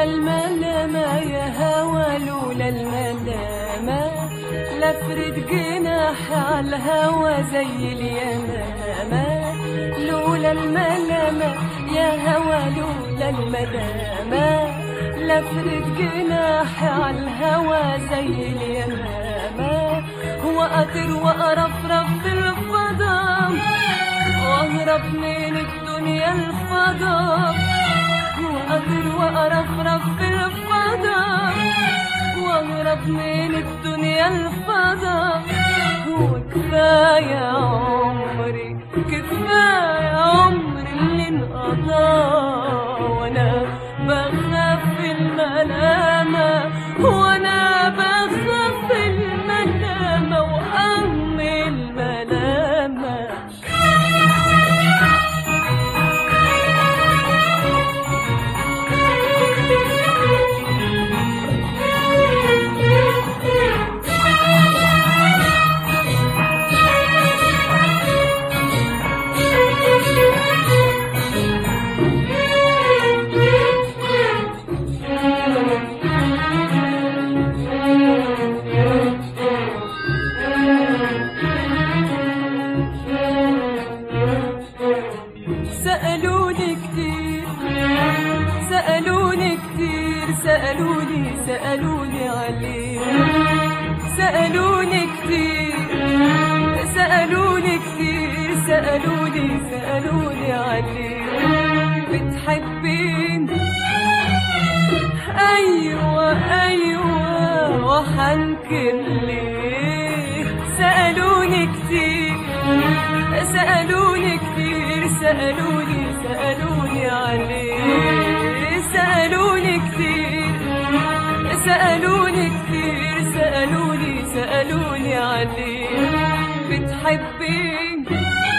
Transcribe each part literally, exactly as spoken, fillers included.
لولا الملامة يا هوا لولا الملامة لفرد جناحي عالهوا زي اليمامة. لولا الملامة يا هوا لولا الملامة لفرد جناحي عالهوا زي اليمامة. وأطير وأرفرف في الفضاء وأهرب من الدنيا الفضاء. وأطير وأرفرف في الفضاء وأهرب من الدنيا الفضاء. وكفاية عمري كفاية عمري اللي انقضى وأنا بخاف الملامة وأنا بخاف الملامة وأم الملامة. سألوني كتير سألوني كتير سألوني سألوني عليه. سألوني كتير سألوني كتير سألوني سألوني عليه. بتحبيني أيوة أيوة وحنكر ليه. سألوني كتير سألوني كتير سألوني سألوني عليه. سألوني كتير سألوني كتير سألوني سألوني عليه. بتحبيني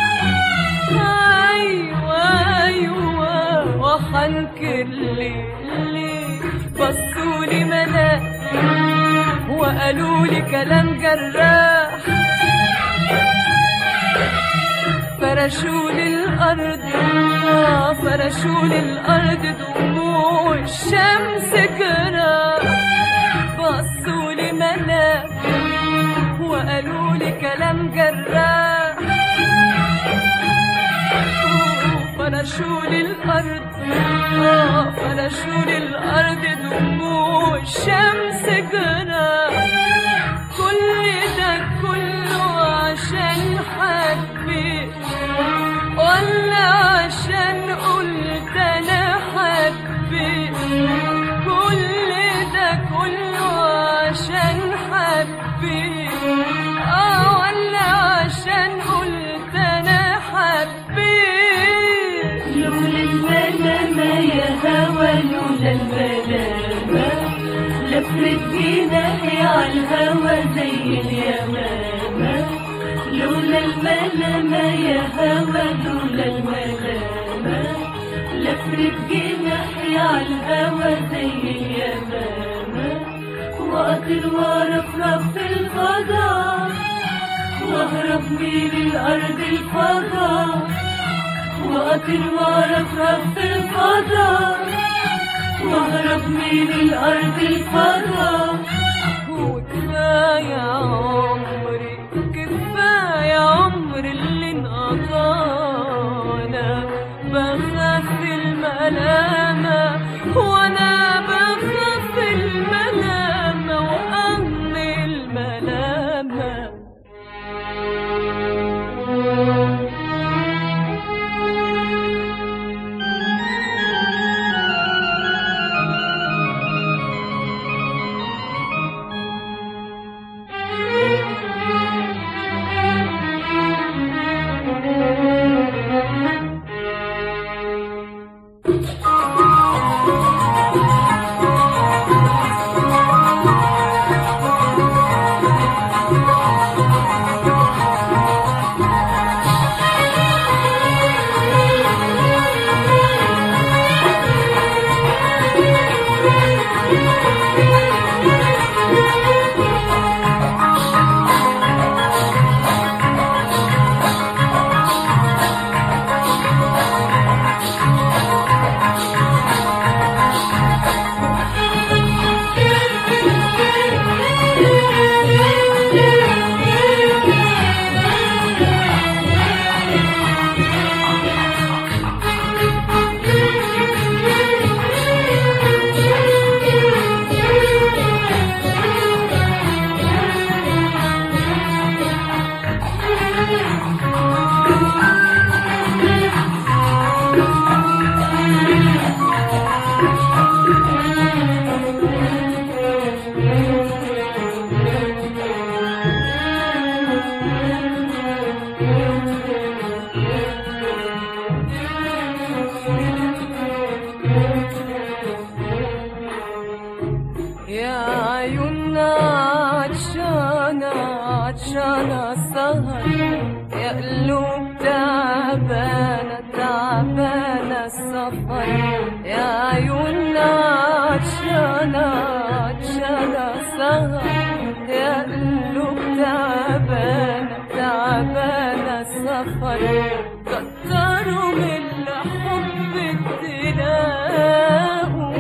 أيوة أيوة وحنكر ليه ليه. بصولي ملاك وقالولي كلام جراح فرشولي الأرض فرشولي الأرض دموع الشمس جراح. بصولي ملاك وقالولي كلام جراح فرشولي الأرض فرشولي الأرض دموع الشمس جراح. كل ده كله عشان حبيت ولا عشان قلت أنا حبيت. كل ده كله عشان حبيت آه ولا عشان قلت أنا حبيت. لولا الملامة يا هوا لولا الملامة لفرد جناحي عالهوا زي اليمامة. لولا الملامة يا هوا لولا الملامة لفرد جناحي عالهوا زي اليمامة. وأطير وأرفرف في الفضاء وأهرب من الأرض الفضاء. وأطير وأرفرف في الفضاء وأهرب من الأرض الفضاء. وكفاية عمري كفاية عمري اللي انقضى وأنا بخاف الملامة وأنا بخاف الملامة وأم الملامة. تعبانة السفر يا عيوننا عطشانة عطشانة سهر يا قلوب تعبانة تعبانة السفر كتروا من الحب تلاقوا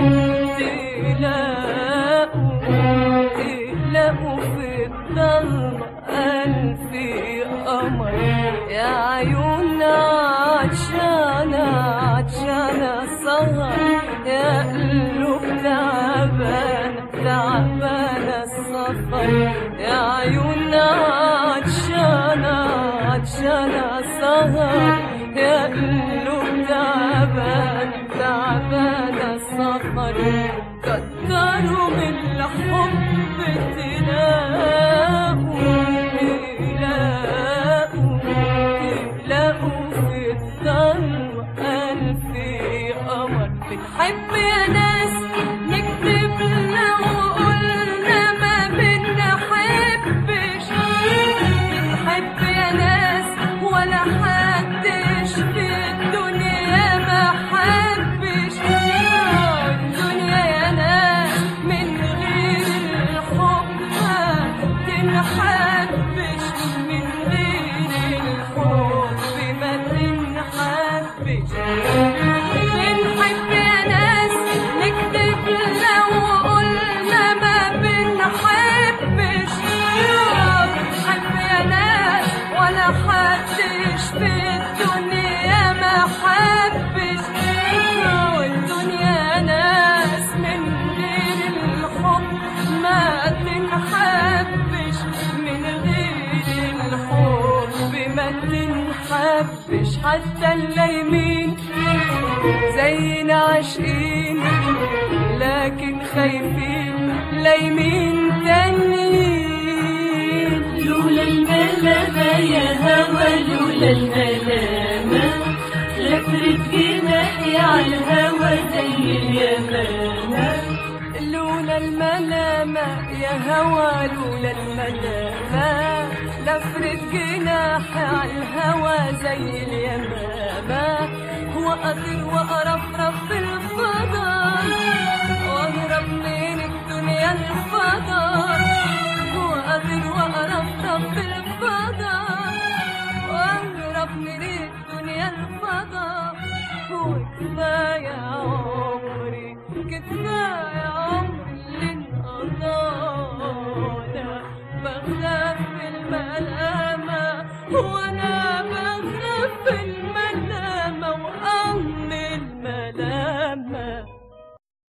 تلاقوا تلاقوا في الضلمة ألف قمر يا عيوننا عطشانة عطشانة سهر يا قلوب تعبانة تعبانة السفر يا عيوننا عطشانة عطشانة سهر يا قلوب تعبانة تعبانة السفر كتروا من الحب تلاقوا تلاقوا تلاقوا في الضلمة ألف قمر بنحب يا ناس نكتب لو قلنا ما بنحبش بنحب يا ناس ولا حدش في الدنيا ما حبش الدنيا يا ناس من غير الحب ما تنحبش من غير الحب ما تنحبش بنحب يا ناس نكتب لو قلنا ما بنحبش بنحب يا ناس ولا حدش في الدنيا ما حبش والدنيا ناس من غير الحب ما تنحبش من غير الحب ما تنحبش حتى اللايمين زينا عاشقين لكن خايفين لايمين تانيين لولا الملامة يا هوى لولا الملامة لفرت جناحي عالهوى زي اليمامة لولا الملامة يا هوى لولا الملامة لفرت جناحي عالهوى زي اليمامة وأطير وأرفرف في الفضاء وأهرب من الدنيا الفضاء وأطير وأرفرف في الفضاء وأهرب من الدنيا الفضاء وكفاية عمري كفاية عمري اللي انقضانا بخاف الملامة وأنا بخاف